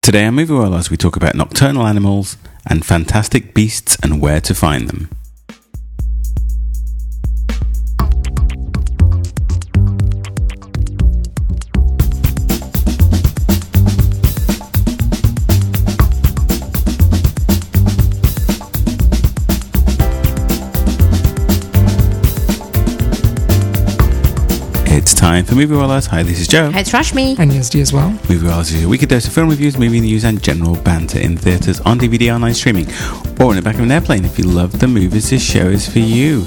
Today on Movie Wallahs we talk about nocturnal animals and fantastic beasts and where to find them. It's time for Movie Wallahs. Hi, this is Joe. Hi, it's Rashmi. And Yazdi as well. Movie Wallahs is your weekly dose of film reviews, movie news and general banter in theatres, on DVD, online streaming, or in the back of an airplane. If you love the movies, this show is for you.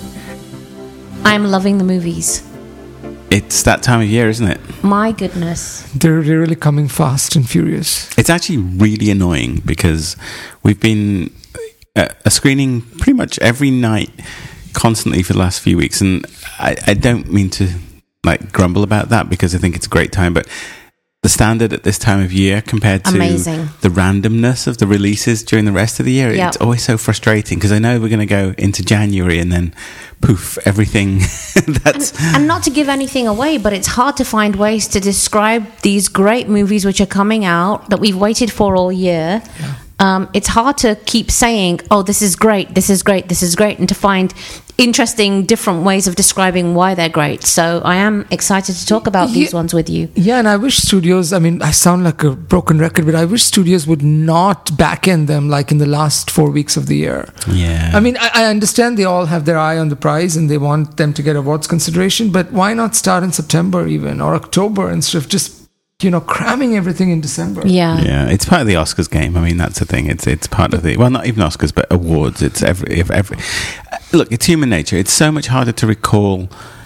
I'm loving the movies. It's that time of year, isn't it? My goodness. They're really coming fast and furious. It's actually really annoying because we've been a screening pretty much every night constantly for the last few weeks, and I don't mean to grumble about that because I think it's a great time, but the standard at this time of year compared to the randomness of the releases during the rest of the year, It's always so frustrating because I know we're going to go into January and then poof, everything and not to give anything away, but it's hard to find ways to describe these great movies which are coming out that we've waited for all year. It's hard to keep saying, oh, this is great, this is great, this is great, and to find interesting, different ways of describing why they're great. So I am excited to talk about these ones with you. Yeah, and I wish studios, I sound like a broken record, but I wish studios would not back-end them like in the last 4 weeks of the year. Yeah. I understand they all have their eye on the prize and they want them to get awards consideration, but why not start in September even, or October, instead of just cramming everything in December? Yeah, it's part of the Oscars game. That's the thing. It's part of the, well, not even Oscars, but awards. It's every look, it's human nature. It's so much harder to recall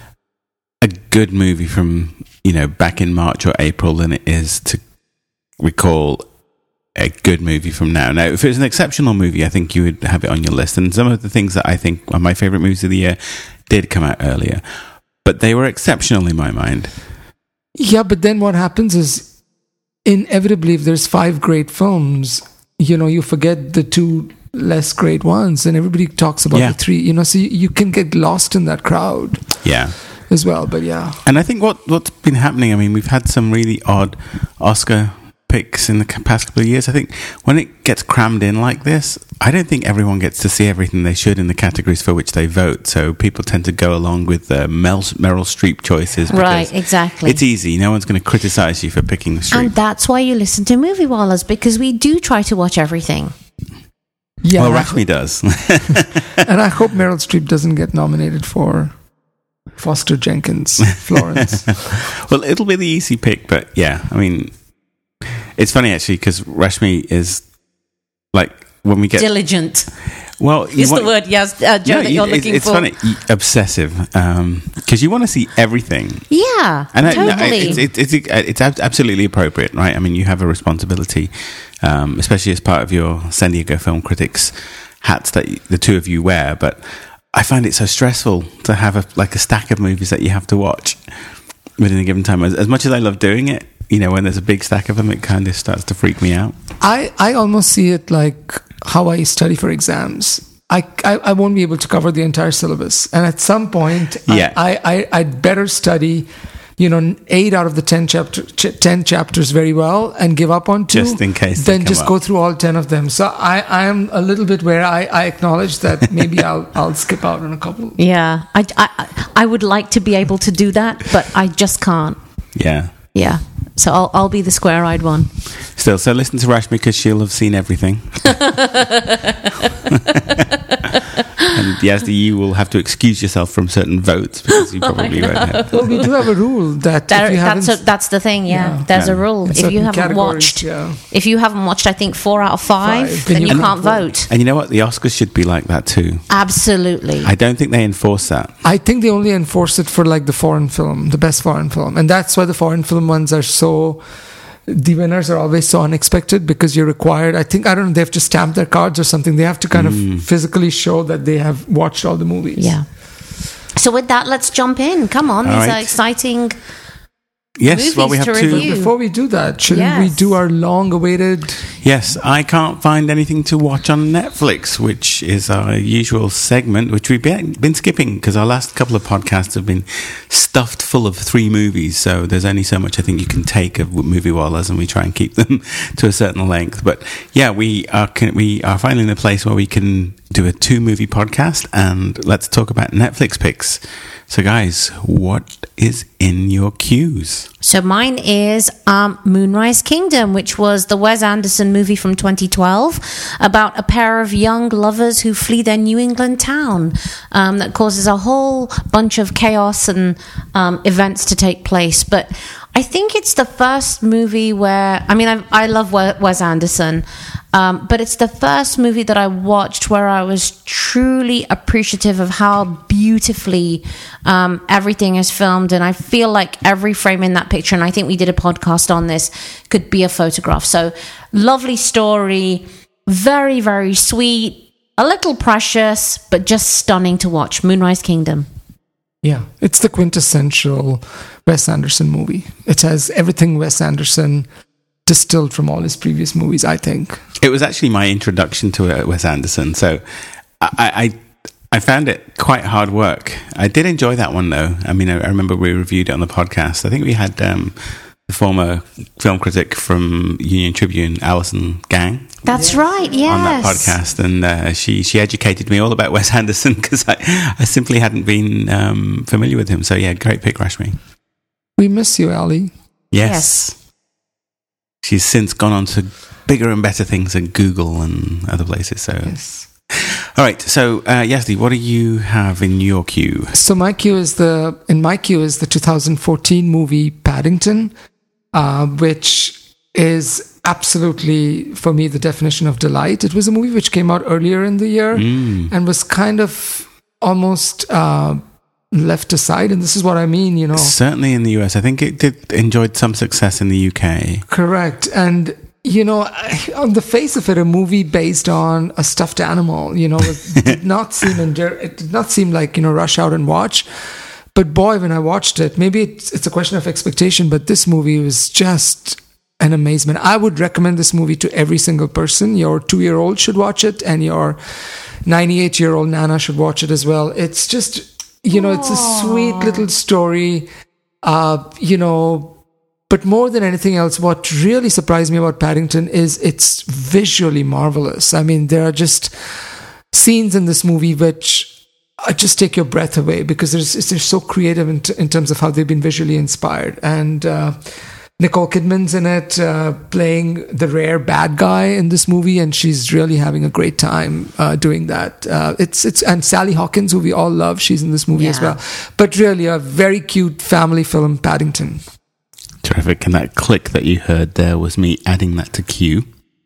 a good movie from back in March or April than it is to recall a good movie from now. Now, if it was an exceptional movie, I think you would have it on your list. And some of the things that I think are my favorite movies of the year did come out earlier, but they were exceptional in my mind. Yeah, but then what happens is, inevitably, if there's 5 great films, you forget the 2 less great ones, and everybody talks about the 3. So you can get lost in that crowd. Yeah. As well, but yeah. And I think what's been happening, we've had some really odd Oscar picks in the past couple of years. I think when it gets crammed in like this, I don't think everyone gets to see everything they should in the categories for which they vote. So people tend to go along with Meryl Streep choices. Right, exactly. It's easy. No one's going to criticize you for picking Streep. And that's why you listen to Movie Wallahs, because we do try to watch everything. Yeah, well, Rashmi does. And I hope Meryl Streep doesn't get nominated for Foster Jenkins, Florence. Well, it'll be the easy pick, but yeah, it's funny actually because Rashmi is when we get diligent. Well, is the word, Joe, that you're looking it's for. It's funny, obsessive, because you want to see everything. Yeah, and totally. It's absolutely appropriate, right? You have a responsibility, especially as part of your San Diego Film Critics hats that the two of you wear. But I find it so stressful to have a stack of movies that you have to watch within a given time. As much as I love doing it, when there's a big stack of them, it kind of starts to freak me out. I almost see it like how I study for exams. I won't be able to cover the entire syllabus, and at some point, I'd better study, 8 out of the 10 chapters very well and give up on 2, just in case. Then just go through all 10 of them. So I am a little bit where I acknowledge that maybe I'll skip out on a couple. Yeah, I would like to be able to do that, but I just can't. Yeah. So I'll be the square-eyed one. Still, so listen to Rashmi because she'll have seen everything. And Yazdi, you will have to excuse yourself from certain votes because you probably won't have. Well, we do have a rule that that's the thing. Yeah, there's a rule. If you haven't watched, I think 4 out of 5, then you can't vote. And you know what? The Oscars should be like that too. Absolutely. I don't think they enforce that. I think they only enforce it for the foreign film, the best foreign film, and that's why the foreign film ones are so. The winners are always so unexpected because you're required. I don't know, they have to stamp their cards or something. They have to kind of physically show that they have watched all the movies. Yeah. So with that, let's jump in. Come on, these are exciting. Yes, well, we have to. Before we do that, shouldn't we do our long-awaited? Yes, I can't find anything to watch on Netflix, which is our usual segment, which we've been skipping because our last couple of podcasts have been stuffed full of 3 movies. So there's only so much I think you can take of Movie Wallahs, and we try and keep them to a certain length. But yeah, we are finally in a place where we can do a 2-movie podcast, and let's talk about Netflix picks. So guys, what is in your queues? So mine is Moonrise Kingdom, which was the Wes Anderson movie from 2012 about a pair of young lovers who flee their New England town that causes a whole bunch of chaos and events to take place. But I think it's the first movie where, I love Wes Anderson, but it's the first movie that I watched where I was truly appreciative of how beautifully everything is filmed. And I feel like every frame in that picture, and I think we did a podcast on this, could be a photograph. So lovely story, very, very sweet, a little precious, but just stunning to watch. Moonrise Kingdom. Yeah, it's the quintessential Wes Anderson movie. It has everything Wes Anderson distilled from all his previous movies, I think. It was actually my introduction to Wes Anderson, so I found it quite hard work. I did enjoy that one, though. I remember we reviewed it on the podcast. I think we had the former film critic from Union Tribune, Alison Gang. That's right, yes. On that podcast, and she educated me all about Wes Anderson because I simply hadn't been familiar with him. So yeah, great pick, Rashmi. We miss you, Ali. Yes. She's since gone on to bigger and better things at Google and other places. So yes. All right. So Yazdi, what do you have in your queue? So my queue is the 2014 movie Paddington, which is absolutely, for me, the definition of delight. It was a movie which came out earlier in the year and was kind of almost left aside. And this is what I mean, Certainly in the US. I think it enjoyed some success in the UK. Correct. And, on the face of it, a movie based on a stuffed animal, it did not seem like, rush out and watch. But boy, when I watched it, maybe it's a question of expectation, but this movie was just an amazement. I would recommend this movie to every single person. Your 2-year-old should watch it, and your 98-year-old Nana should watch it as well. It's just, it's a sweet little story, but more than anything else, what really surprised me about Paddington is it's visually marvelous. There are just scenes in this movie which just take your breath away because they're so creative in terms of how they've been visually inspired. And Nicole Kidman's in it, playing the rare bad guy in this movie, and she's really having a great time doing that. And Sally Hawkins, who we all love, she's in this movie as well. But really, a very cute family film, Paddington. Terrific. And that click that you heard there was me adding that to queue.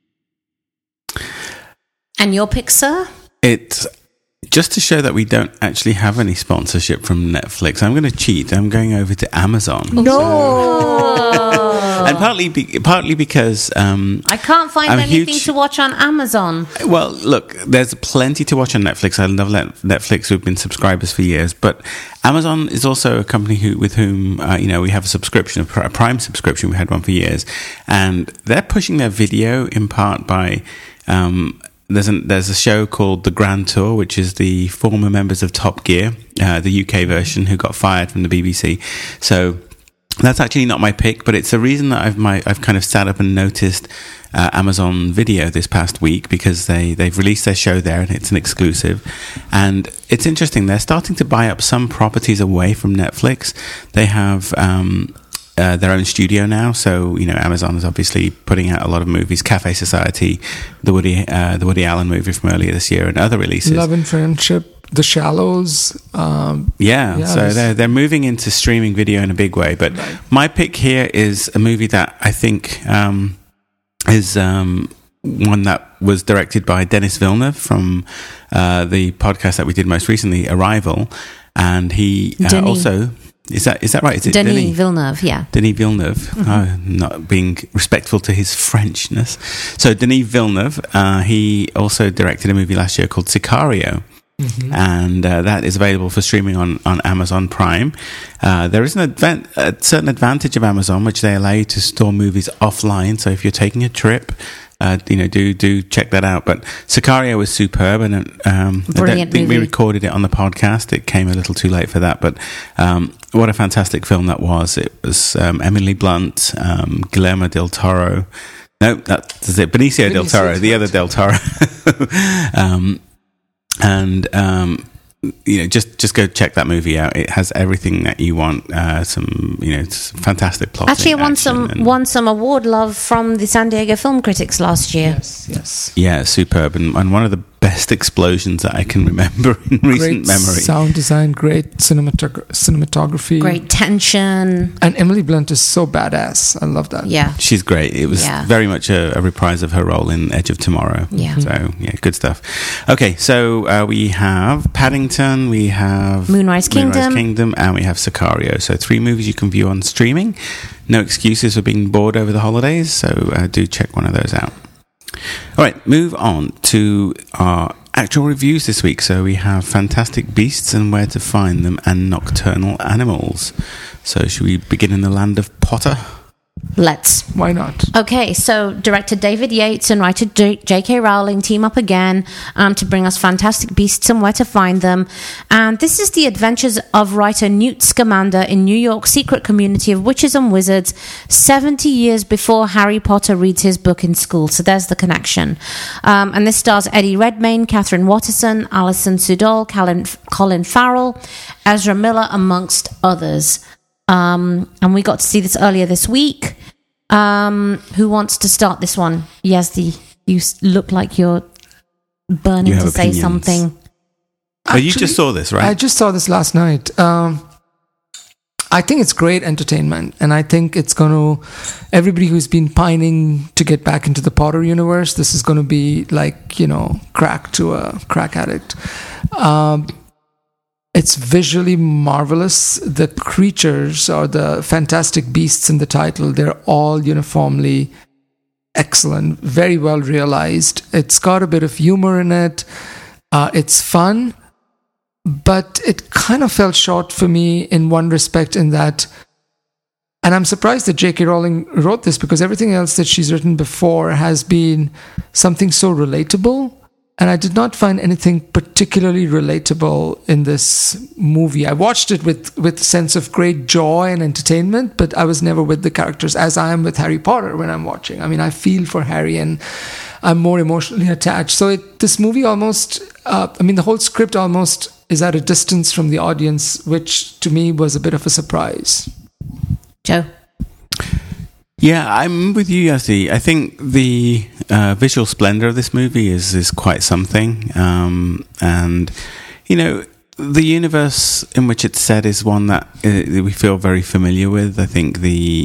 And your pick, sir? It's just to show that we don't actually have any sponsorship from Netflix. I'm going to cheat. I'm going over to Amazon. No! And partly because I can't find anything to watch on Amazon. Well, look, there's plenty to watch on Netflix. I love Netflix. We've been subscribers for years, but Amazon is also a company with whom we have a subscription, a Prime subscription. We had one for years, and they're pushing their video in part by. There's a show called The Grand Tour, which is the former members of Top Gear, the UK version, who got fired from the BBC. So that's actually not my pick, but it's a reason that I've kind of sat up and noticed Amazon Video this past week because they've released their show there and it's an exclusive. And it's interesting. They're starting to buy up some properties away from Netflix. They have their own studio now, so Amazon is obviously putting out a lot of movies. Cafe Society, the Woody Allen movie from earlier this year, and other releases. Love and Friendship, The Shallows. So they're moving into streaming video in a big way. But my pick here is a movie that I think is one that was directed by Denis Villeneuve from the podcast that we did most recently, Arrival, and he also. Is that right? Is it Denis Villeneuve? Yeah, Denis Villeneuve. Not being respectful to his Frenchness. So Denis Villeneuve, he also directed a movie last year called Sicario, and that is available for streaming on Amazon Prime. There is a certain advantage of Amazon, which they allow you to store movies offline. So if you're taking a trip do check that out. But Sicario was superb, and I don't think we recorded it on the podcast. It came a little too late for that, but what a fantastic film that was. It was Emily Blunt, Guillermo del Toro. No, that's it. Benicio del Toro, the other del Toro. Just go check that movie out. It has everything that you want. Some fantastic plot. Actually, it won some award love from the San Diego Film Critics last year. Yes. Yeah, superb, and one of the best explosions that I can remember in recent memory. Sound design, great cinematography, great tension, and Emily Blunt is so badass. I love that. Yeah, she's great. It was very much a reprise of her role in Edge of Tomorrow. Yeah. So good stuff. Okay, so we have Paddington, we have Moonrise Kingdom, and we have Sicario. So 3 movies you can view on streaming. No excuses for being bored over the holidays. So do check one of those out. All right, move on to our actual reviews this week. So we have Fantastic Beasts and Where to Find Them and Nocturnal Animals. So should we begin in the land of Potter? Let's. Why not? Okay, so director David Yates and writer J.K. Rowling team up again to bring us Fantastic Beasts and Where to Find Them. And this is the adventures of writer Newt Scamander in New York's secret community of witches and wizards 70 years before Harry Potter reads his book in school. So there's the connection. And this stars Eddie Redmayne, Catherine Watterson, Alison Sudol, Colin Farrell, Ezra Miller, amongst others. And we got to see this earlier this week. Who wants to start this one? Yazdi, you look like you're burning to say something. Actually, you just saw this, right? I just saw this last night. I think it's great entertainment, and I think it's going to... Everybody who's been pining to get back into the Potter universe, this is going to be like, crack to a crack addict. It's visually marvelous. The creatures or the fantastic beasts in the title, they're all uniformly excellent, very well realized. It's got a bit of humor in it. It's fun, but it kind of fell short for me in one respect in that, and I'm surprised that J.K. Rowling wrote this because everything else that she's written before has been something so relatable. And I did not find anything particularly relatable in this movie. I watched it with a sense of great joy and entertainment, but I was never with the characters as I am with Harry Potter when I'm watching. I mean, I feel for Harry and I'm more emotionally attached. So this movie almost, the whole script almost is at a distance from the audience, which to me was a bit of a surprise. Joe? Yeah, I'm with you, Yazdi. I think the visual splendor of this movie is quite something. And, the universe in which it's set is one that we feel very familiar with. I think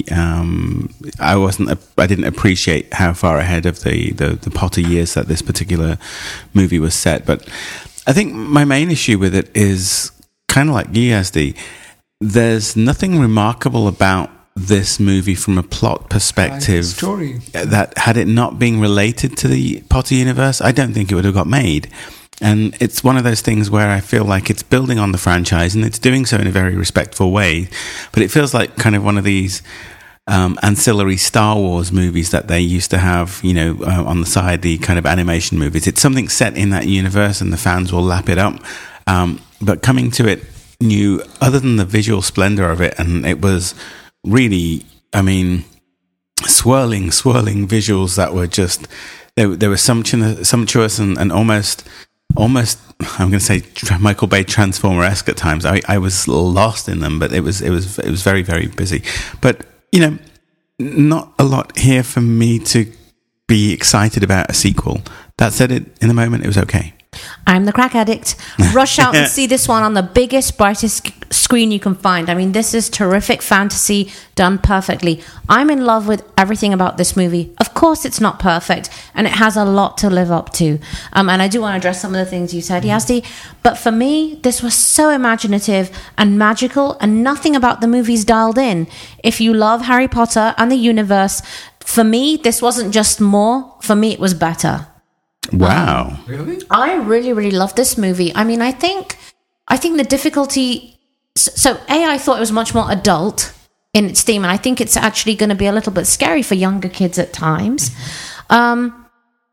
I didn't appreciate how far ahead of the Potter years that this particular movie was set. But I think my main issue with it is kind of like you, Yazdi. There's nothing remarkable about this movie from a plot perspective story that had it not been related to the Potter universe, I don't think it would have got made. And it's one of those things where I feel like it's building on the franchise and it's doing so in a very respectful way, but it feels like kind of one of these ancillary Star Wars movies that they used to have, on the side, the kind of animation movies. It's something set in that universe and the fans will lap it up. But coming to it new, other than the visual splendor of it, and it was really, swirling visuals that were just, they were sumptuous and almost, I'm going to say Michael Bay Transformer-esque at times. I was lost in them, but it was very, very busy. But, not a lot here for me to be excited about a sequel. That said, in the moment, it was okay. I'm the crack addict. Rush out and see this one on the biggest, brightest screen you can find. This is terrific fantasy done perfectly. I'm in love with everything about this movie. Of course, it's not perfect, and it has a lot to live up to. And I do want to address some of the things you said, Yazdi. But for me, this was so imaginative and magical, and nothing about the movie's dialed in. If you love Harry Potter and the universe, for me, this wasn't just more. For me, it was better. Wow. Really? I really, really love this movie. I think the difficulty... So, I thought it was much more adult in its theme, and I think it's actually going to be a little bit scary for younger kids at times.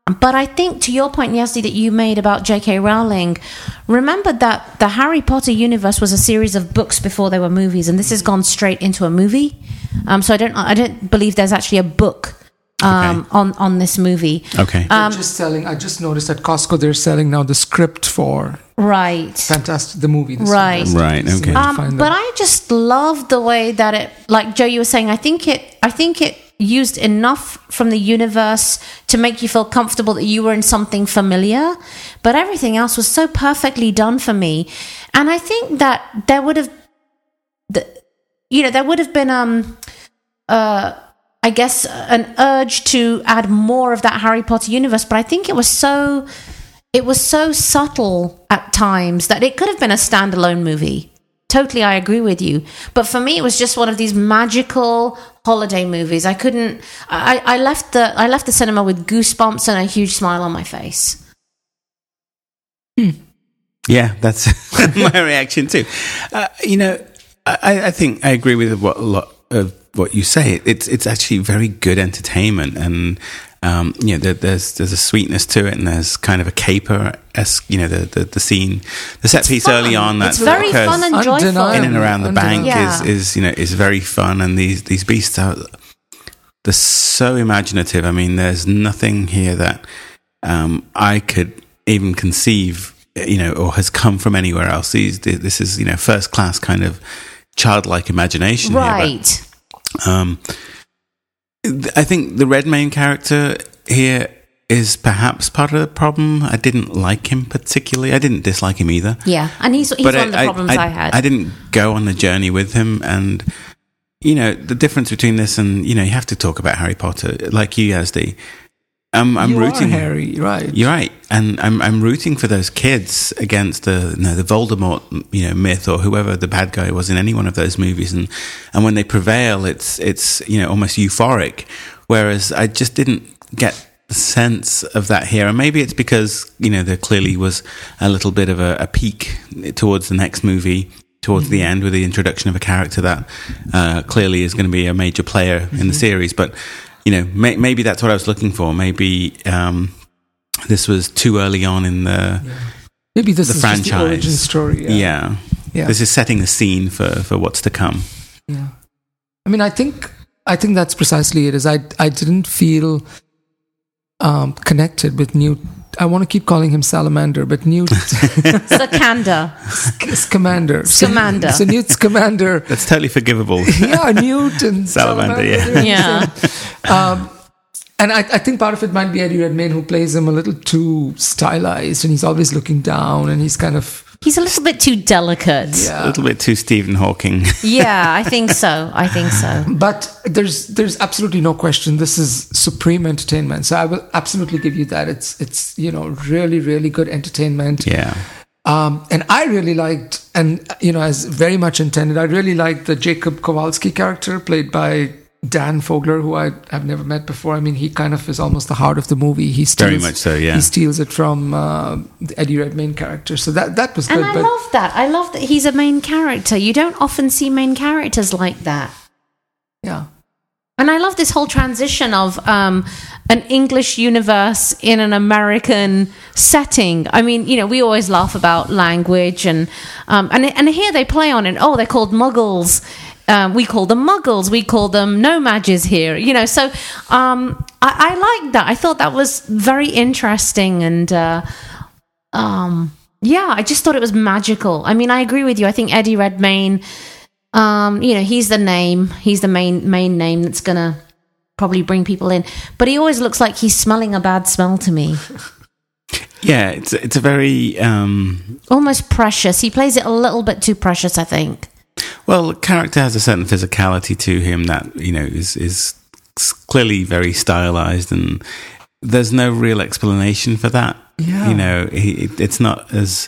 But I think, to your point, Yazdi, that you made about J.K. Rowling, remember that the Harry Potter universe was a series of books before there were movies, and this has gone straight into a movie. So I don't believe there's actually a book on this movie. Okay. I just noticed at Costco they're selling now the script for the movie. Right. Okay. But I just love the way that it, like Joe, you were saying, I think it used enough from the universe to make you feel comfortable that you were in something familiar, but everything else was so perfectly done for me. And I think that there would have been I guess an urge to add more of that Harry Potter universe, but I think it was so subtle at times that it could have been a standalone movie. Totally, I agree with you. But for me, it was just one of these magical holiday movies. I left the cinema with goosebumps and a huge smile on my face. Yeah, that's my reaction too. I think I agree with a lot of what you say. It's actually very good entertainment, and there's a sweetness to it, and there's kind of a caper-esque, the scene, the set piece early on. That's very fun and joyful. In and around the bank is very fun, and these beasts they're so imaginative. I mean, there's nothing here that I could even conceive, or has come from anywhere else. This is first class kind of childlike imagination, right? Here, I think the Redmayne character here is perhaps part of the problem. I didn't like him particularly. I didn't dislike him either. Yeah, and he's one of the problems I had. I didn't go on the journey with him, and the difference between this and you have to talk about Harry Potter, like you, Yazdi. I'm rooting. Harry, right? You're right, and I'm rooting for those kids against the Voldemort, myth, or whoever the bad guy was in any one of those movies, and when they prevail, it's almost euphoric. Whereas I just didn't get the sense of that here, and maybe it's because there clearly was a little bit of a peak towards the next movie, towards the end, with the introduction of a character that clearly is going to be a major player in the series, but. Maybe that's what I was looking for. Maybe this was too early on in the maybe this is franchise. Just the origin story. Yeah. This is setting the scene for what's to come. Yeah, I mean, I think that's precisely it. I didn't feel connected with Newt. I want to keep calling him Salamander, but Newt... Scamander. Scamander. So Newt Scamander. That's totally forgivable. Yeah, Newt and Salamander, yeah. And I think part of it might be Eddie Redmayne, who plays him a little too stylized, and he's always looking down, and he's kind of... He's a little bit too delicate. Yeah. A little bit too Stephen Hawking. Yeah, I think so. But there's absolutely no question. This is supreme entertainment. So I will absolutely give you that. It's really, really good entertainment. Yeah. And I really liked, and as very much intended, I really liked the Jacob Kowalski character played by Dan Fogler, who I have never met before. I mean, he kind of is almost the heart of the movie. He steals, very much so, yeah. He steals it from the Eddie Redmayne character. So that was good. And I love that. I love that he's a main character. You don't often see main characters like that. Yeah. And I love this whole transition of an English universe in an American setting. I mean, we always laugh about language, and here they play on it. Oh, they're called Muggles. We call them Muggles. We call them No-Mages here. So I like that. I thought that was very interesting, and I just thought it was magical. I mean, I agree with you. I think Eddie Redmayne. He's the name. He's the main name that's gonna probably bring people in. But he always looks like he's smelling a bad smell to me. Yeah, it's a very almost precious. He plays it a little bit too precious, I think. Well, the character has a certain physicality to him that is clearly very stylized, and there's no real explanation for that. Yeah. It's not as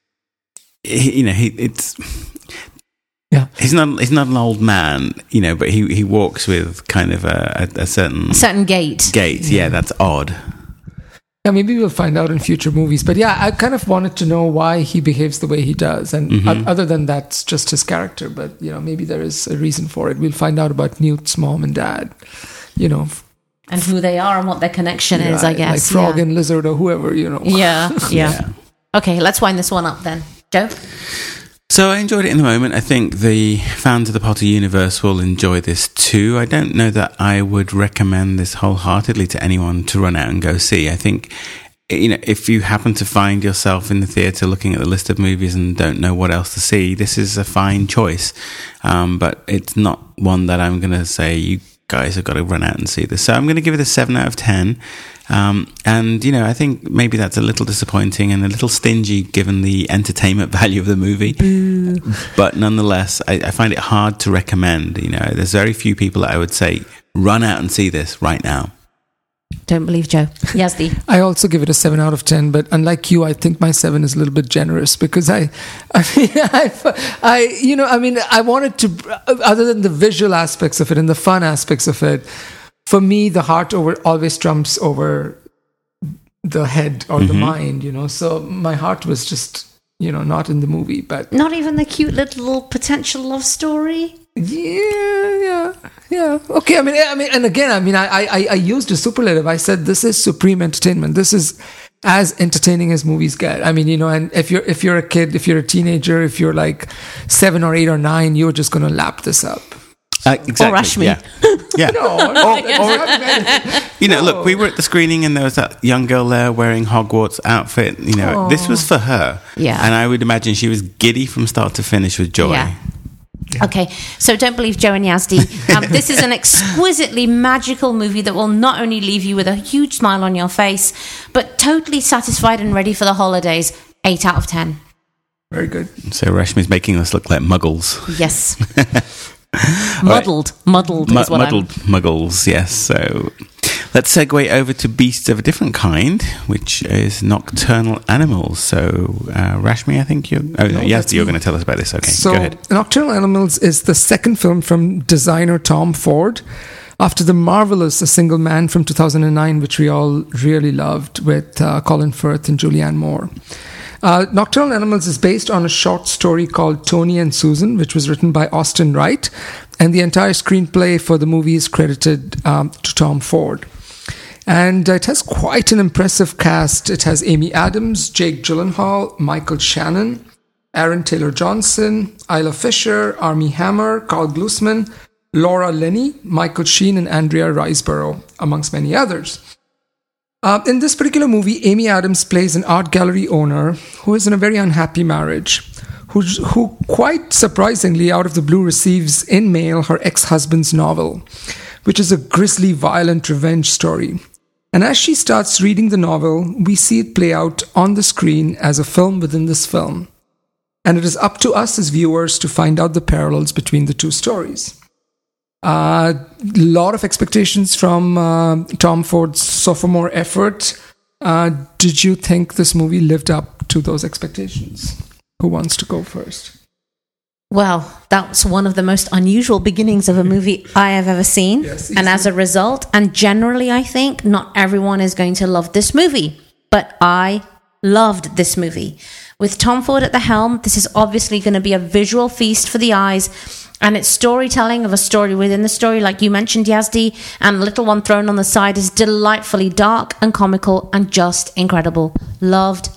it's. Yeah, he's not an old man, but he walks with kind of a certain gait. Yeah, that's odd. Yeah, maybe we'll find out in future movies. But yeah, I kind of wanted to know why he behaves the way he does, and other than that's just his character. But maybe there is a reason for it. We'll find out about Newt's mom and dad, and who they are and what their connection is, I guess. Like frog and lizard or whoever, Yeah. Okay, let's wind this one up then. Joe? So I enjoyed it in the moment. I think the fans of the Potter universe will enjoy this too. I don't know that I would recommend this wholeheartedly to anyone to run out and go see. I think, if you happen to find yourself in the theatre looking at the list of movies and don't know what else to see, this is a fine choice. But it's not one that I'm going to say, you guys have got to run out and see this. So I'm going to give it a 7 out of 10. And, I think maybe that's a little disappointing and a little stingy given the entertainment value of the movie. Boo. But nonetheless, I find it hard to recommend. There's very few people that I would say, run out and see this right now. Don't believe Joe. Yazdi. I also give it a 7 out of 10, but unlike you, I think my 7 is a little bit generous because I wanted to, other than the visual aspects of it and the fun aspects of it, for me, the heart always trumps over the head or the mind, So my heart was just, not in the movie, but not even the cute little potential love story. Yeah. Okay, I used a superlative. I said this is supreme entertainment. This is as entertaining as movies get. And if you're a kid, if you're a teenager, if you're like 7 or 8 or 9, you're just going to lap this up. Exactly. Or Rashmi. Yeah. No. Look, we were at the screening and there was that young girl there wearing Hogwarts outfit. This was for her. Yeah. And I would imagine she was giddy from start to finish with joy. Yeah. Okay, so don't believe Joe and Yazdi. This is an exquisitely magical movie that will not only leave you with a huge smile on your face, but totally satisfied and ready for the holidays. 8 out of 10. Very good. So Rashmi's making us look like muggles. Yes. Muddled muggles, yes. So let's segue over to beasts of a different kind, which is nocturnal animals. So Rashmi, I think you're going to tell us about this. Okay, so go ahead. Nocturnal Animals is the second film from designer Tom Ford after the marvelous A Single Man from 2009, which we all really loved, with Colin Firth and Julianne Moore. Nocturnal Animals is based on a short story called Tony and Susan, which was written by Austin Wright, and the entire screenplay for the movie is credited to Tom Ford. And it has quite an impressive cast. It has Amy Adams, Jake Gyllenhaal, Michael Shannon, Aaron Taylor-Johnson, Isla Fisher, Armie Hammer, Carl Glusman, Laura Linney, Michael Sheen, and Andrea Riseborough, amongst many others. In this particular movie, Amy Adams plays an art gallery owner who is in a very unhappy marriage, who quite surprisingly, out of the blue, receives in mail her ex-husband's novel, which is a grisly, violent revenge story. And as she starts reading the novel, we see it play out on the screen as a film within this film. And it is up to us as viewers to find out the parallels between the two stories. A lot of expectations from Tom Ford's sophomore effort. Did you think this movie lived up to those expectations? Who wants to go first? Well, that's one of the most unusual beginnings of a movie I have ever seen. Yes, and as a result, and generally I think, not everyone is going to love this movie. But I loved this movie. With Tom Ford at the helm, this is obviously going to be a visual feast for the eyes. And its storytelling of a story within the story, like you mentioned, Yazdi, and the little one thrown on the side is delightfully dark and comical and just incredible. Loved.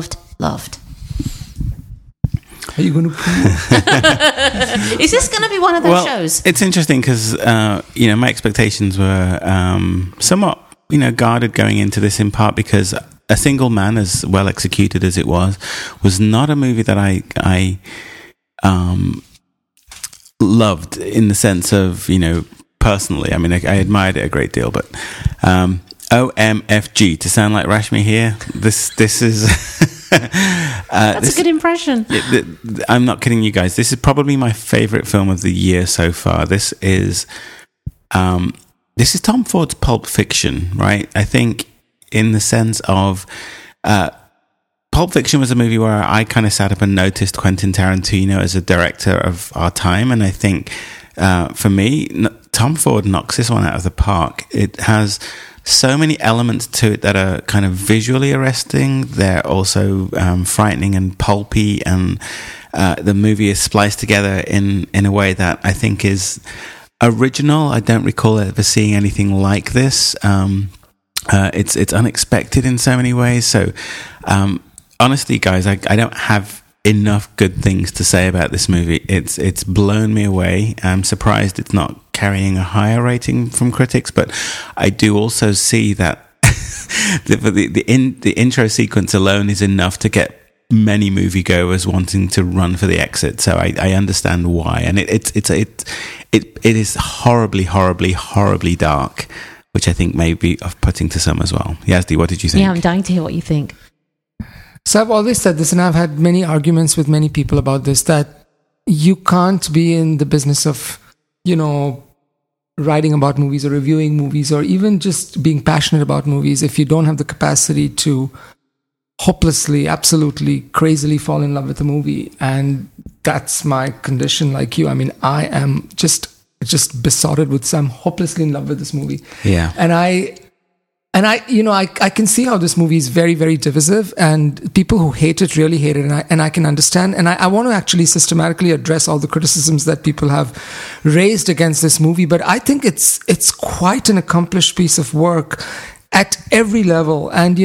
Are you going to Is this going to be one of those shows? It's interesting because, my expectations were somewhat, guarded going into this, in part because A Single Man, as well executed as it was not a movie that I loved in the sense of, personally. I mean, I admired it a great deal, but OMFG, to sound like Rashmi here, this is... That's a good impression. I'm not kidding you guys. This is probably my favourite film of the year so far. This is Tom Ford's Pulp Fiction, right? I think in the sense of... Pulp Fiction was a movie where I kind of sat up and noticed Quentin Tarantino as a director of our time. And I think, for me, Tom Ford knocks this one out of the park. It has so many elements to it that are kind of visually arresting. They're also frightening and pulpy. And the movie is spliced together in a way that I think is original. I don't recall ever seeing anything like this. It's unexpected in so many ways. So, honestly, guys, I don't have enough good things to say about this movie. It's blown me away. I'm surprised it's not carrying a higher rating from critics, but I do also see that the intro sequence alone is enough to get many moviegoers wanting to run for the exit. So I understand why, and it is horribly, horribly, horribly dark, which I think may be off-putting to some as well. Yazdi, what did you think? Yeah, I'm dying to hear what you think. So I've always said this, and I've had many arguments with many people about this, that you can't be in the business of, writing about movies or reviewing movies or even just being passionate about movies if you don't have the capacity to hopelessly, absolutely, crazily fall in love with a movie. And that's my condition, like you. I mean, I am just besotted with, I'm hopelessly in love with this movie. Yeah. And I can see how this movie is very, very divisive, and people who hate it really hate it, and I can understand. And I want to actually systematically address all the criticisms that people have raised against this movie. But I think it's quite an accomplished piece of work at every level. And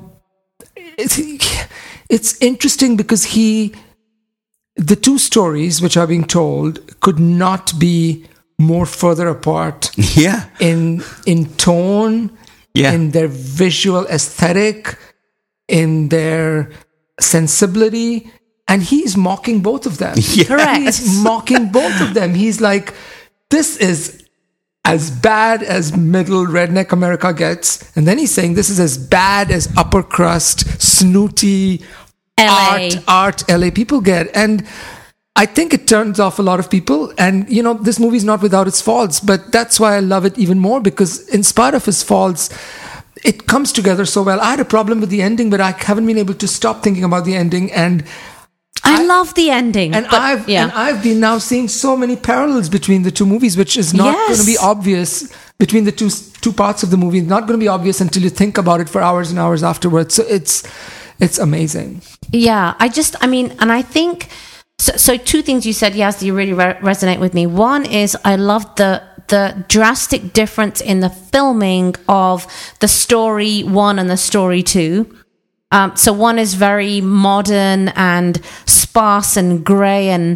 it's interesting because the two stories which are being told could not be more further apart. Yeah. In tone. Yeah. In their visual aesthetic, in their sensibility, and he's mocking both of them. Yeah. Correct. He's mocking both of them. He's like, this is as bad as middle redneck America gets, and then he's saying this is as bad as upper crust, snooty art LA people get. And I think it turns off a lot of people, and this movie's not without its faults, but that's why I love it even more, because in spite of its faults, it comes together so well. I had a problem with the ending, but I haven't been able to stop thinking about the ending, and I love the ending. And I've been now seeing so many parallels between the two movies, which is not going to be obvious between the two parts of the movie. It's not going to be obvious until you think about it for hours and hours afterwards. So it's amazing. Yeah, I think. So two things you said, Yazdi, really resonate with me. One is I love the drastic difference in the filming of the story 1 and the story 2. So one is very modern and sparse and grey and,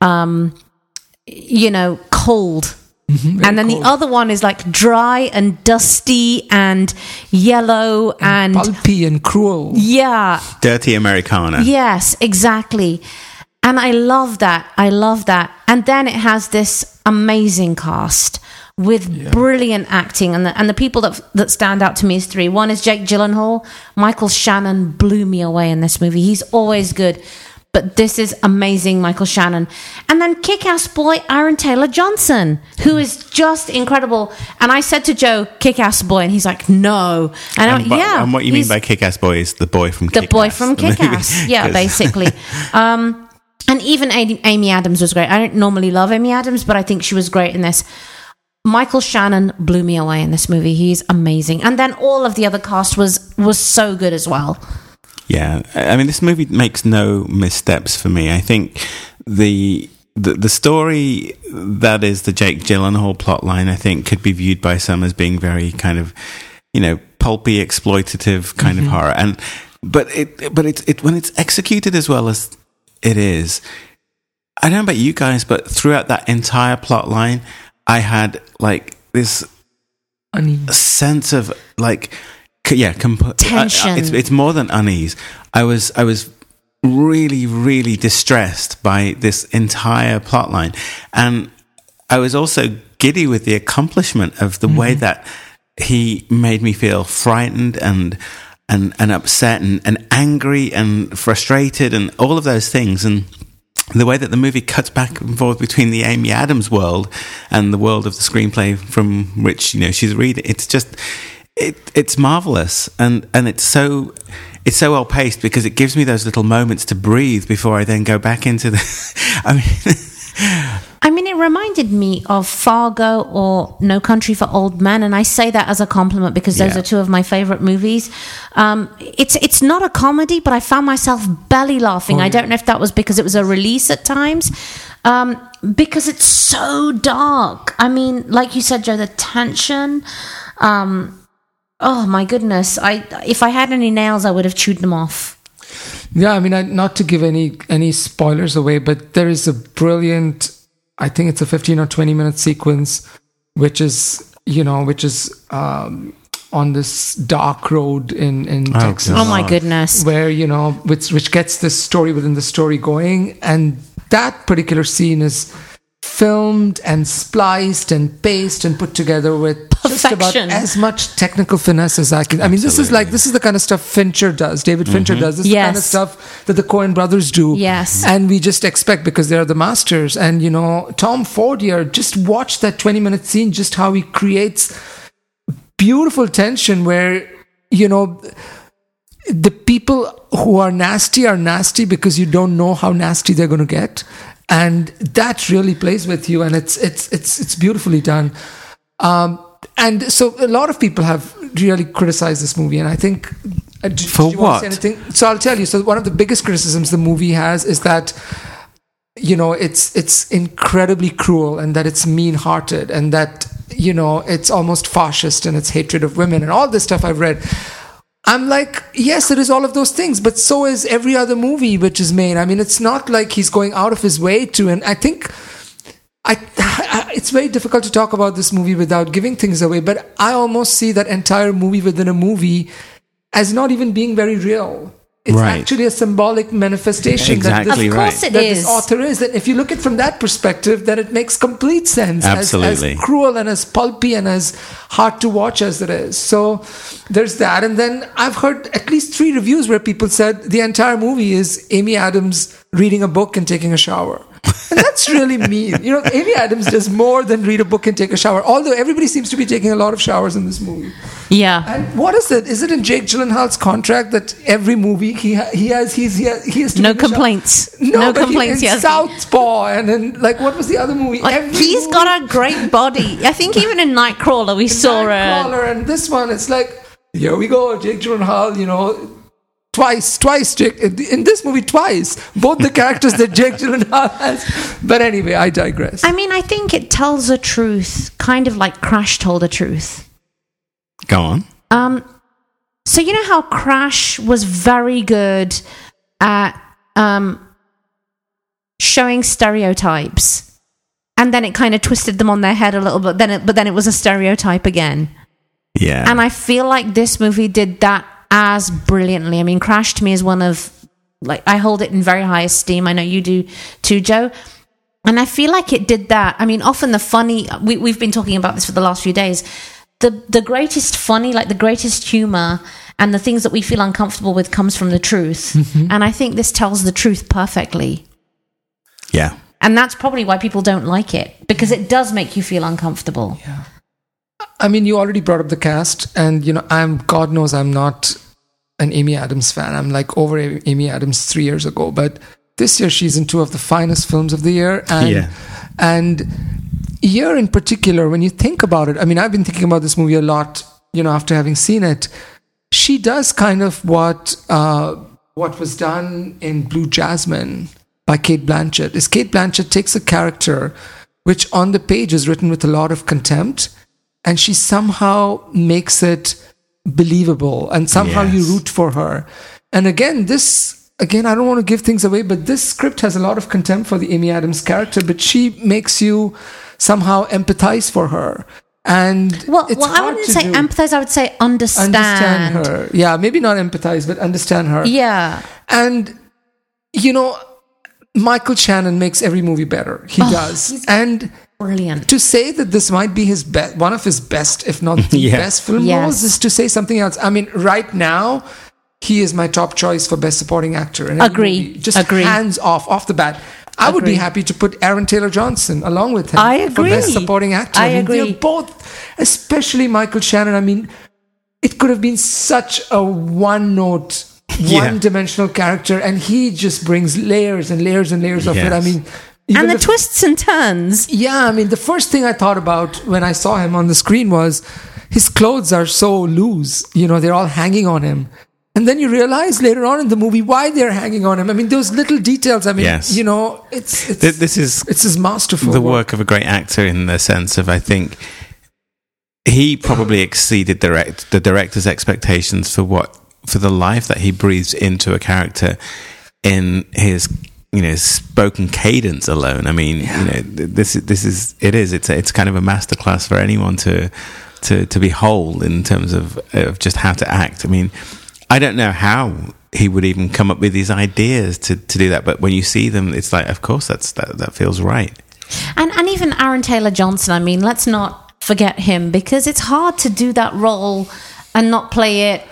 cold. Mm-hmm, and then cold. The other one is like dry and dusty and yellow and pulpy and cruel. Yeah. Dirty Americana. Yes, exactly. And I love that. And then it has this amazing cast with brilliant acting. And the people that stand out to me is 3. One is Jake Gyllenhaal. Michael Shannon blew me away in this movie. He's always good. But this is amazing, Michael Shannon. And then kick-ass boy Aaron Taylor-Johnson, who is just incredible. And I said to Joe, kick-ass boy, and he's like, no. And and what you mean by kick-ass boy is the boy from Kick-Ass. The boy from Kick-Ass. Yeah, basically. And even Amy Adams was great. I don't normally love Amy Adams, but I think she was great in this. Michael Shannon blew me away in this movie. He's amazing. And then all of the other cast was so good as well. Yeah. I mean, this movie makes no missteps for me. I think the story that is the Jake Gyllenhaal plotline, I think, could be viewed by some as being very kind of, pulpy, exploitative kind of horror. But it's when it's executed as well as it is. I don't know about you guys, but throughout that entire plot line, I had like this sense of like, tension. It's more than unease. I was really, really distressed by this entire plot line, and I was also giddy with the accomplishment of the way that he made me feel frightened and upset and angry and frustrated and all of those things. And the way that the movie cuts back and forth between the Amy Adams world and the world of the screenplay from which she's reading, it's just it's marvelous, and it's so well paced because it gives me those little moments to breathe before I then go back into the I mean, it reminded me of Fargo or No Country for Old Men, and I say that as a compliment because those are two of my favorite movies. It's not a comedy, but I found myself belly laughing. I don't know if that was because it was a release at times. Because it's so dark. I mean, like you said, Joe, the tension. Oh my goodness! If I had any nails, I would have chewed them off. Yeah, I mean, not to give any spoilers away, but there is a brilliant, I think it's a 15 or 20 minute sequence, which is on this dark road in Texas. Oh my goodness! Where which gets this story within the story going, and that particular scene is filmed and spliced and paced and put together with just about as much technical finesse as I can. I mean, this is the kind of stuff Fincher does. David Fincher does. This is the kind of stuff that the Coen brothers do. Yes. And we just expect because they're the masters. And, Tom Ford here, just watch that 20-minute scene, just how he creates beautiful tension where, the people who are nasty because you don't know how nasty they're going to get. And that really plays with you, and it's beautifully done. And so a lot of people have really criticized this movie, and I think for what? So I'll tell you. So one of the biggest criticisms the movie has is that it's incredibly cruel, and that it's mean-hearted, and that it's almost fascist in its hatred of women, and all this stuff I've read. I'm like, yes, it is all of those things, but so is every other movie which is made. I mean, it's not like he's going out of his way to, and I think it's very difficult to talk about this movie without giving things away, but I almost see that entire movie within a movie as not even being very real. It's actually a symbolic manifestation that this author is. And if you look at it from that perspective, then it makes complete sense. Absolutely. As cruel and as pulpy and as hard to watch as it is. So there's that. And then I've heard at least 3 reviews where people said the entire movie is Amy Adams reading a book and taking a shower. And that's really mean. Amy Adams does more than read a book and take a shower. Although everybody seems to be taking a lot of showers in this movie. Yeah. And what is it? Is it in Jake Gyllenhaal's contract that every movie he has to no complaints? No complaints. In Southpaw and in what was the other movie? He's got a great body. I think even in Nightcrawler we saw Nightcrawler, and this one it's like, here we go, Jake Gyllenhaal. Twice, Jake. In this movie, twice. Both the characters that Jake Gyllenhaal has. But anyway, I digress. I mean, I think it tells the truth, kind of like Crash told the truth. Go on. So you know how Crash was very good at showing stereotypes, and then it kind of twisted them on their head a little bit. But then it was a stereotype again. Yeah. And I feel like this movie did that as brilliantly. I mean, Crash to me is one of, I hold it in very high esteem. I know you do too, Joe. And I feel like it did that. I mean, often the funny, we've been talking about this for the last few days, the greatest funny, the greatest humor and the things that we feel uncomfortable with comes from the truth. Mm-hmm. And I think this tells the truth perfectly. Yeah. And that's probably why people don't like it, because it does make you feel uncomfortable. Yeah. I mean, you already brought up the cast, and God knows I'm not an Amy Adams fan. I'm over Amy Adams 3 years ago, but this year she's in 2 of the finest films of the year. And here in particular, when you think about it, I mean, I've been thinking about this movie a lot, after having seen it. She does kind of what was done in Blue Jasmine by Cate Blanchett. Is Cate Blanchett takes a character which on the page is written with a lot of contempt, and she somehow makes it believable, and somehow you root for her. And again, I don't want to give things away, but this script has a lot of contempt for the Amy Adams character, but she makes you somehow empathize for her. And I wouldn't say empathize, I would say understand her. Yeah, maybe not empathize, but understand her. Yeah. And, Michael Shannon makes every movie better. He does. And brilliant. To say that this might be one of his best, if not the best film roles, is to say something else. I mean, right now, he is my top choice for Best Supporting Actor. Agree. Hands off the bat. I would be happy to put Aaron Taylor-Johnson along with him for Best Supporting Actor. I agree. They're both, especially Michael Shannon. I mean, it could have been such a one-note, one-dimensional character, and he just brings layers and layers and layers of it. I mean, and the twists and turns. Yeah, I mean, the first thing I thought about when I saw him on the screen was his clothes are so loose. They're all hanging on him. And then you realize later on in the movie why they're hanging on him. I mean, those little details. I mean, yes. This is masterful. The work of a great actor in the sense of, I think, he probably exceeded the director's expectations for the life that he breathes into a character in his spoken cadence alone. I mean, it's kind of a masterclass for anyone to behold in terms of just how to act. I mean, I don't know how he would even come up with these ideas to do that, but when you see them, it's like, of course, that feels right. And even Aaron Taylor Johnson, I mean, let's not forget him, because it's hard to do that role and not play it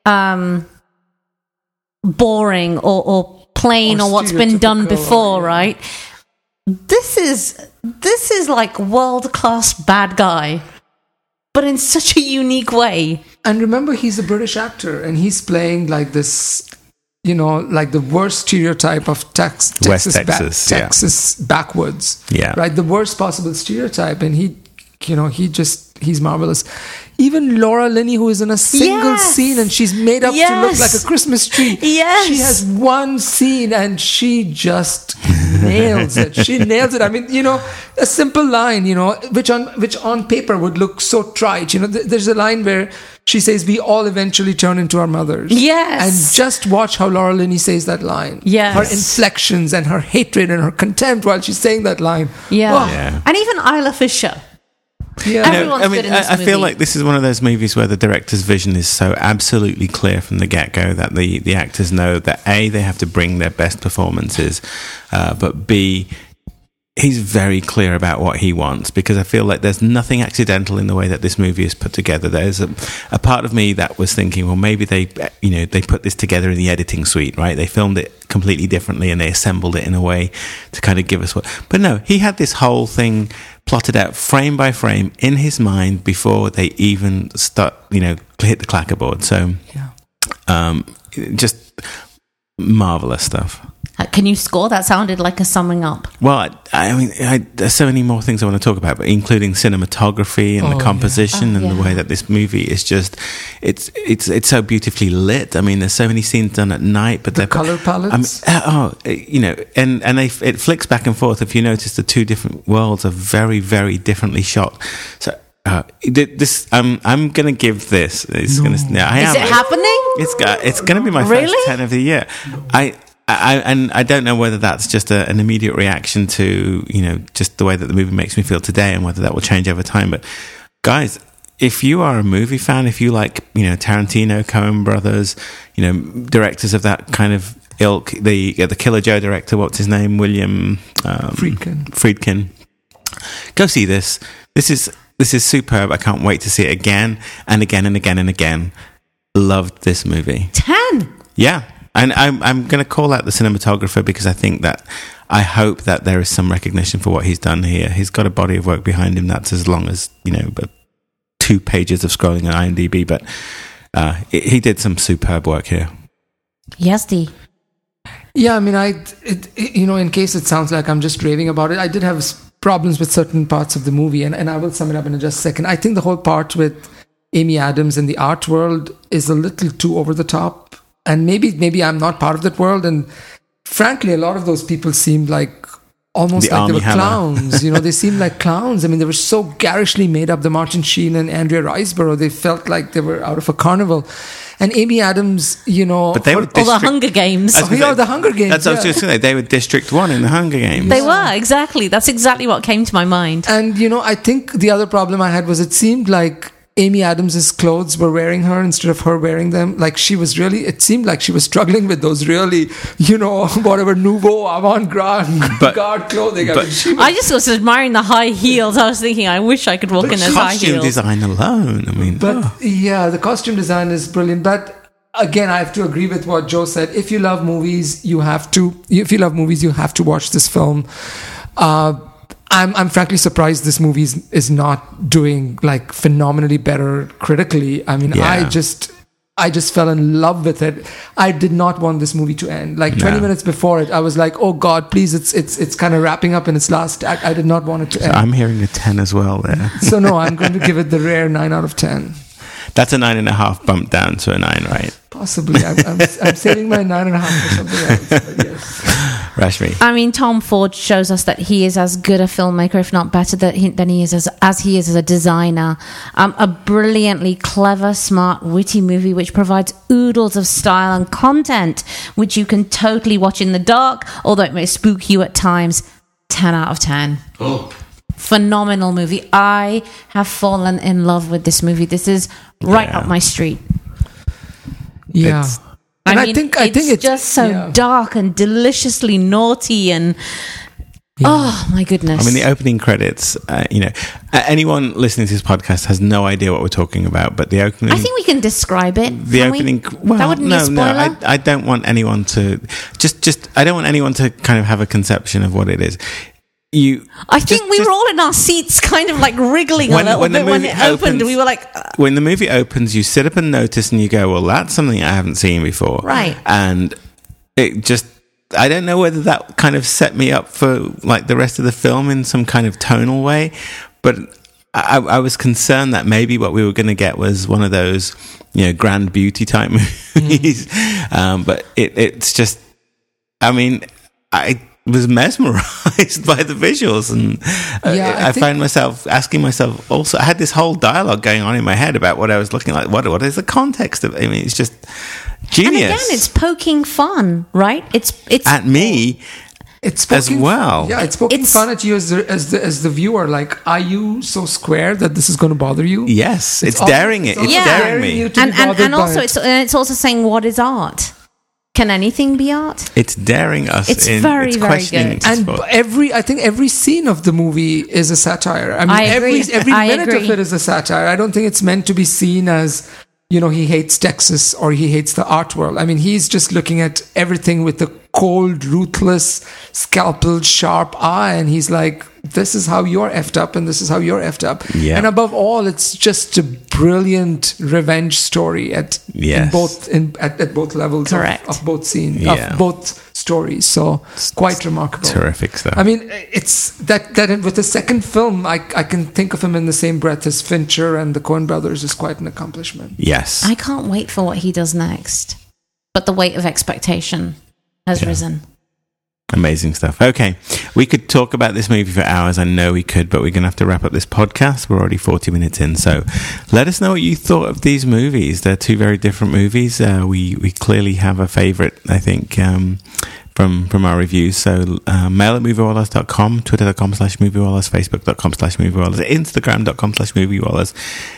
boring or plain or what's been done before, right? This is like world-class bad guy, but in such a unique way. And remember, he's a British actor, and he's playing like this, like the worst stereotype of West Texas, Texas backwoods. Yeah. Right? The worst possible stereotype. And he's marvelous. Even Laura Linney, who is in a single scene, and she's made up to look like a Christmas tree. Yes. She has one scene, and she just nails it. She nails it. I mean, a simple line, which on paper would look so trite. There's a line where she says, "We all eventually turn into our mothers." Yes. And just watch how Laura Linney says that line. Yes. Her inflections and her hatred and her contempt while she's saying that line. Yeah. Oh. Yeah. And even Isla Fisher. Yeah. Everyone's good in this I movie. feel like this is one of those movies where the director's vision is so absolutely clear from the get-go that the actors know that A, they have to bring their best performances, but B, he's very clear about what he wants, because I feel like there's nothing accidental in the way that this movie is put together. There's a part of me that was thinking, well, maybe they put this together in the editing suite, right? They filmed it completely differently and they assembled it in a way to kind of give us but no, he had this whole thing plotted out frame by frame in his mind before they even start, hit the clackerboard. So, just marvelous stuff. Can you score? That sounded like a summing up. Well, I mean, there's so many more things I want to talk about, but including cinematography and the composition and the way that this movie is just, it's so beautifully lit. I mean, there's so many scenes done at night, but the color palettes. And it flicks back and forth. If you notice, the two different worlds are very, very differently shot. So. This I'm going to give this. Is it happening? It's going to be my first 10 of the year. I don't know whether that's just an immediate reaction to just the way that the movie makes me feel today, and whether that will change over time. But guys, if you are a movie fan, if you like Tarantino, Coen Brothers, directors of that kind of ilk, the Killer Joe director, what's his name, William Friedkin, go see this. This is superb. I can't wait to see it again and again and again and again. Loved this movie. 10. Yeah. And I'm going to call out the cinematographer, because I hope that there is some recognition for what he's done here. He's got a body of work behind him that's as long as, 2 pages of scrolling on IMDb, but he did some superb work here. Yes, Dee. Yeah, I mean, in case it sounds like I'm just raving about it, I did have problems with certain parts of the movie, and I will sum it up in just a second. I think the whole part with Amy Adams in the art world is a little too over the top, and maybe I'm not part of that world, and frankly, a lot of those people seemed like almost like they were clowns. They seemed like clowns. I mean, they were so garishly made up. The Martin Sheen and Andrea Riseborough, they felt like they were out of a carnival. And Amy Adams, but they were the Hunger Games. The Hunger Games. That's what I was just going to say. They were District 1 in the Hunger Games. They were, exactly. That's exactly what came to my mind. And, I think the other problem I had was it seemed like Amy Adams's clothes were wearing her instead of her wearing them. Like it seemed like she was struggling with those really, whatever nouveau avant-garde clothing. I just was admiring the high heels. I was thinking, I wish I could walk in those high heels. Costume design alone. I mean, the costume design is brilliant. But again, I have to agree with what Joe said. If you love movies, you have to watch this film. I'm frankly surprised this movie is not doing like phenomenally better critically. I mean, I just fell in love with it. I did not want this movie to end. Like 20 minutes before it, I was like, "Oh God, please! It's kind of wrapping up in its last act." I did not want it to end. I'm hearing a 10 as well there. So no, I'm going to give it the rare 9 out of 10. That's a 9.5 bumped down to a 9, right? Possibly. I'm saving my 9.5 for something else. But yes. Rashmi. I mean, Tom Ford shows us that he is as good a filmmaker, if not better, than he is as he is as a designer. A brilliantly clever, smart, witty movie which provides oodles of style and content, which you can totally watch in the dark, although it may spook you at times. 10 out of 10. Oh. Phenomenal movie. I have fallen in love with this movie. This is right up my street. Yeah. I think it's just so dark and deliciously naughty and oh my goodness. I mean, the opening credits, anyone listening to this podcast has no idea what we're talking about, but the opening... I think we can describe it. The opening... Well, that wouldn't be a spoiler? I don't want anyone to... I don't want anyone to kind of have a conception of what it is. I think we were all in our seats kind of like wriggling a little bit when it opened. We were like... When the movie opens, you sit up and notice and you go, well, that's something I haven't seen before. Right. And it just... I don't know whether that kind of set me up for like the rest of the film in some kind of tonal way, but I was concerned that maybe what we were going to get was one of those, grand beauty type movies. But it's just... I mean, I was mesmerized by the visuals, and I found myself asking myself also, I had this whole dialogue going on in my head about what I was looking like. What is the context of? I mean, it's just genius. And again, it's poking fun, right? It's at me. It's poking, as well. Yeah, it's poking fun at you as the viewer. Like, are you so square that this is going to bother you? Yes, it's daring it. It's daring me, and also it's also saying, what is art? Can anything be art? It's daring us. It's very good. And I think every scene of the movie is a satire. I mean, every minute of it is a satire. I don't think it's meant to be seen as, he hates Texas or he hates the art world. I mean, he's just looking at everything with a cold, ruthless, scalpel sharp eye, and he's like, this is how you're effed up and this is how you're effed up. Yeah. And above all, it's just a brilliant revenge story at both levels of both scenes, of both stories. So quite remarkable. Terrific stuff. I mean, it's that with the second film, I can think of him in the same breath as Fincher and the Coen brothers is quite an accomplishment. Yes. I can't wait for what he does next. But the weight of expectation has risen. Amazing stuff. Okay, we could talk about this movie for hours. I know we could, but we're going to have to wrap up this podcast. We're already 40 minutes in, so let us know what you thought of these movies. They're two very different movies. We clearly have a favourite, I think, from our reviews. So mail at moviewallahs.com, twitter.com/moviewallahs, facebook.com/moviewallahs, instagram.com/moviewallahs,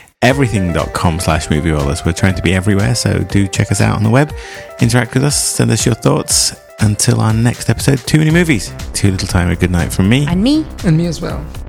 everything.com/moviewallahs. We're trying to be everywhere, so do check us out on the web, interact with us, send us your thoughts. Until our next episode, Too Many Movies, Too Little Time. A good night from me. And me. And me as well.